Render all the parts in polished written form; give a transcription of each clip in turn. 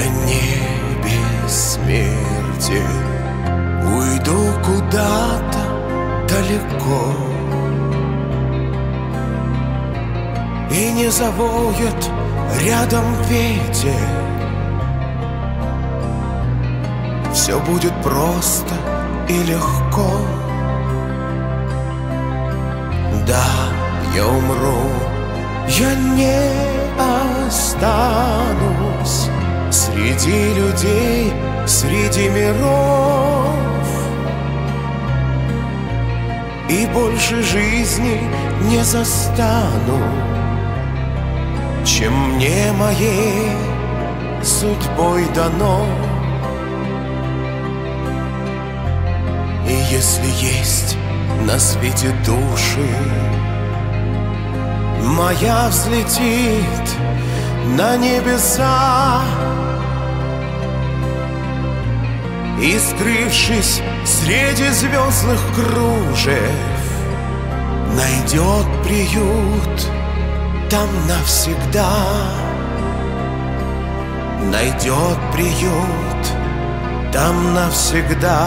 Я не бессмертен, уйду куда-то далеко, и не завоет рядом ветер. Все будет просто и легко. Да, я умру, я не останусь среди людей, среди миров, и больше жизни не застану, чем мне моей судьбой дано. И если есть на свете души, моя взлетит на небеса, и, скрывшись среди звездных кружев, найдет приют там навсегда. Найдет приют там навсегда.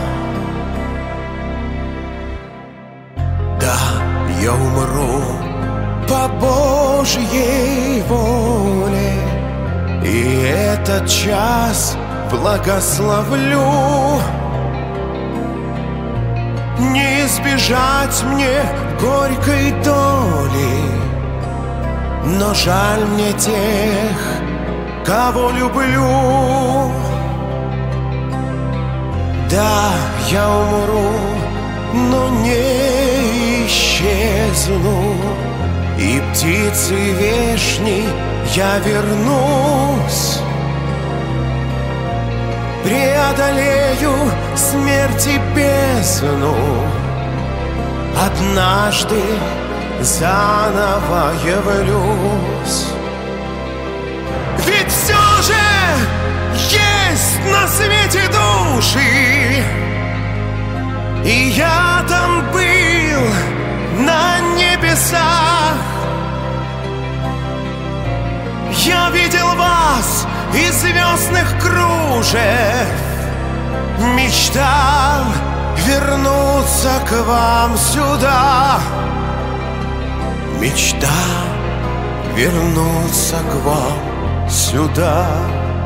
Да, я умру по Божьей воле, и этот час благословлю. Не избежать мне горькой доли, но жаль мне тех, кого люблю. Да, я умру, но не исчезну, и птицей вешней я вернусь. Преодолею смерть и бездну, однажды заново явлюсь. Ведь все же есть на свете души, и я там был на небесах. Я видел вас из звездных кружев, мечтал вернуться к вам сюда. Мечтал вернуться к вам сюда.